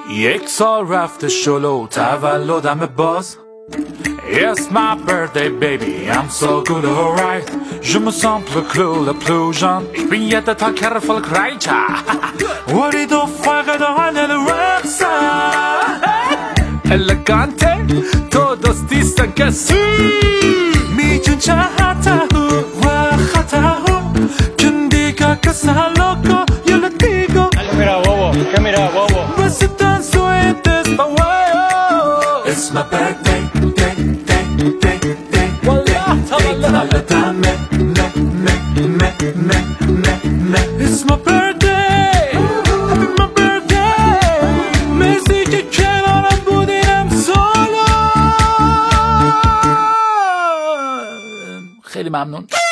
یک سال رفته شلو تولدم باز. It's my birthday baby, I'm so good alright. Je me sens plus cool, plus jeune. Ich bin jeden Tag erfolgreicher. أريد فقدان الرقصة. Elegante, todos dicen que sí. میجون چهته و خطه Quien diga que está loco, yo le digo. Mira bobo, ¿qué mira bobo? Pues tan sueltes pa' huevo. It's my birthday, day. Dame, me. It's my birthday, happy my birthday. مرسی که کنارم بودیم سالا. خیلی ممنون.